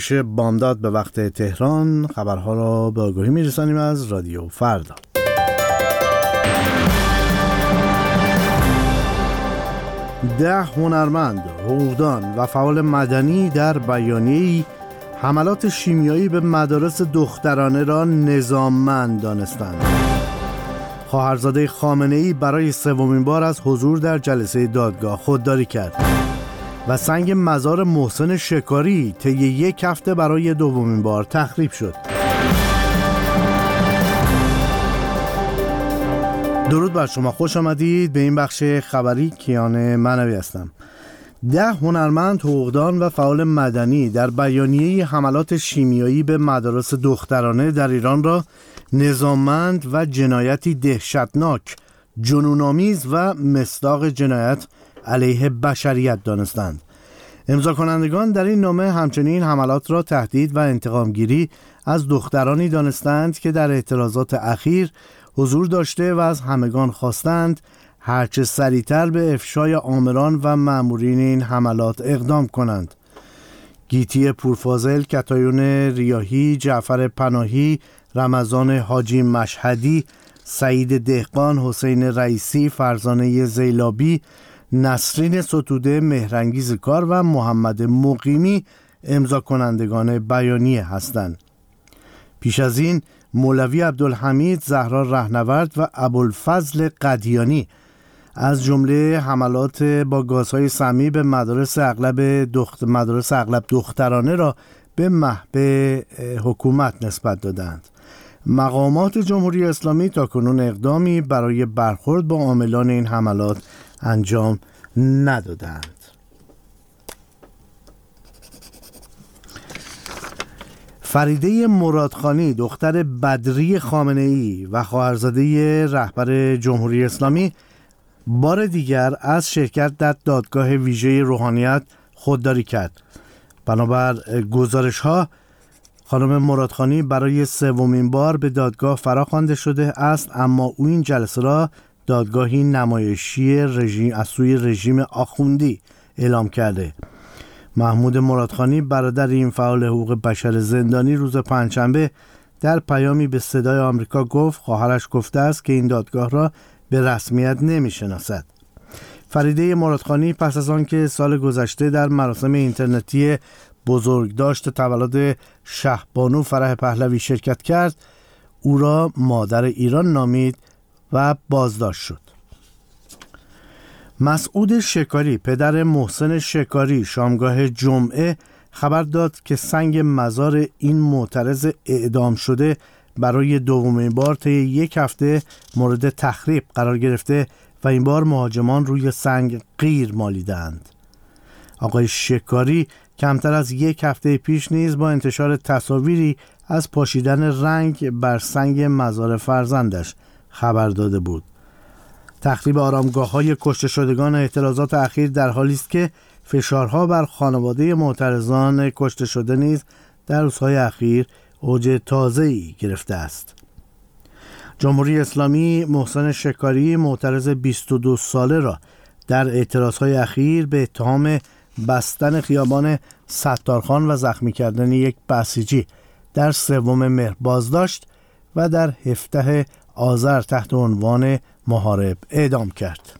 بامداد به وقت تهران. خبرها را به آگاهی میرسانیم از رادیو فردا. ده هنرمند، حقوقدان و فعال مدنی در بیانیه‌ای حملات شیمیایی به مدارس دخترانه را نظاممند دانستند. خواهرزاده خامنه‌ای برای سومین بار از حضور در جلسه دادگاه خودداری کرد و سنگ مزار محسن شکاری طی یک هفته برای دومین بار تخریب شد. درود بر شما، خوش آمدید به این بخش خبری. کیان منوی هستم. 10 هنرمند، حقوقدان و فعال مدنی در بیانیه حملات شیمیایی به مدارس دخترانه در ایران را نظاممند و جنایتی دهشتناک، جنون‌آمیز و مصداق جنایت علیه بشریت دانستند. امضا کنندگان در این نامه همچنین حملات را تهدید و انتقامگیری از دخترانی دانستند که در اعتراضات اخیر حضور داشته و از همگان خواستند هرچه سریعتر به افشای آمران و مأمورین این حملات اقدام کنند. گیتی پورفاضل، کتایون ریاحی، جعفر پناهی، رمضان حاجی مشهدی، سعید دهقان، حسین رئیسی، فرزانه زیلابی، نسرین ستوده، مهرانگیز کار و محمد مقیمی امضا کنندگان بیانیه هستند. پیش از این مولوی عبدالحمید، زهرا رهنورد و ابوالفضل قدیانی از جمله حملات با گازهای سمی به مدارس اغلب دخترانه را به محو حکومت نسبت دادند. مقامات جمهوری اسلامی تاکنون اقدامی برای برخورد با عاملان این حملات انجام ندادند. فریده مرادخانی، دختر بدری خامنه‌ای و خواهرزاده رهبر جمهوری اسلامی، بار دیگر از شرکت در دادگاه ویژه روحانیت خودداری کرد. بنابر گزارش‌ها خانم مرادخانی برای سومین بار به دادگاه فراخوانده شده است، اما او این جلسه را دادگاهی نمایشی از سوی رژیم آخوندی اعلام کرده. محمود مرادخانی، برادر این فعال حقوق بشر زندانی، روز پنجشنبه در پیامی به صدای آمریکا گفت خواهرش گفته است که این دادگاه را به رسمیت نمی‌شناسد. فریده مرادخانی پس از آنکه سال گذشته در مراسم اینترنتی بزرگداشت تولد شهبانو فرح پهلوی شرکت کرد، او را مادر ایران نامید و بازداشت شد. مسعود شکاری، پدر محسن شکاری، شامگاه جمعه خبر داد که سنگ مزار این معترض اعدام شده برای دومین بار طی یک هفته مورد تخریب قرار گرفته و این بار مهاجمان روی سنگ غیر مالیدند. آقای شکاری کمتر از یک هفته پیش نیز با انتشار تصاویری از پاشیدن رنگ بر سنگ مزار فرزندش خبر داده بود. تخریب آرامگاه‌های کشته شدگان اعتراضات اخیر در حالی است که فشارها بر خانواده معترضان کشته شده نیز در روزهای اخیر اوج تازه‌ای گرفته است. جمهوری اسلامی محسن شکاری، معترض 22 ساله را در اعتراضهای اخیر به اتهام بستن خیابان ستارخان و زخمی کردن یک بسیجی در 3 مهر بازداشت و در 17 آذر تحت عنوان محارب اعدام کرد.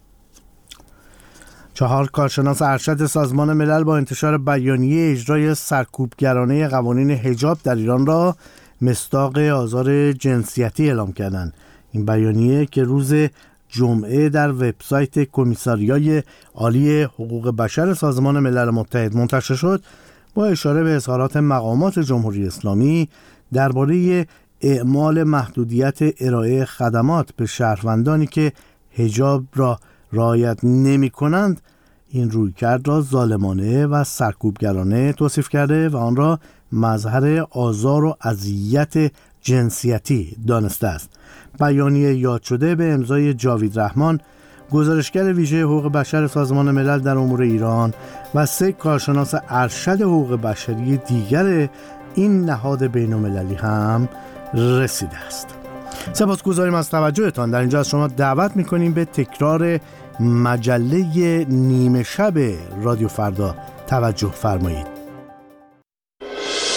4 کارشناس ارشد سازمان ملل با انتشار بیانیه اجرای سرکوبگرانه قوانین حجاب در ایران را مصداق آزار جنسیتی اعلام کردند. این بیانیه که روز جمعه در وبسایت کمیساریای عالی حقوق بشر سازمان ملل متحد منتشر شد، با اشاره به اظهارات مقامات جمهوری اسلامی درباره اعمال محدودیت ارائه خدمات به شهروندانی که حجاب را رعایت نمی کنند، این رویکرد را ظالمانه و سرکوبگرانه توصیف کرده و آن را مظهر آزار و اذیت جنسیتی دانسته است. بیانیه یاد شده به امضای جاوید رحمان، گزارشگر ویژه حقوق بشر سازمان ملل در امور ایران و 3 کارشناس ارشد حقوق بشری دیگر این نهاد بین‌المللی هم رسیده است. سپاسگزاریم از توجهتان. در اینجا از شما دعوت می‌کنیم به تکرار مجله نیمه شب رادیو فردا توجه فرمایید.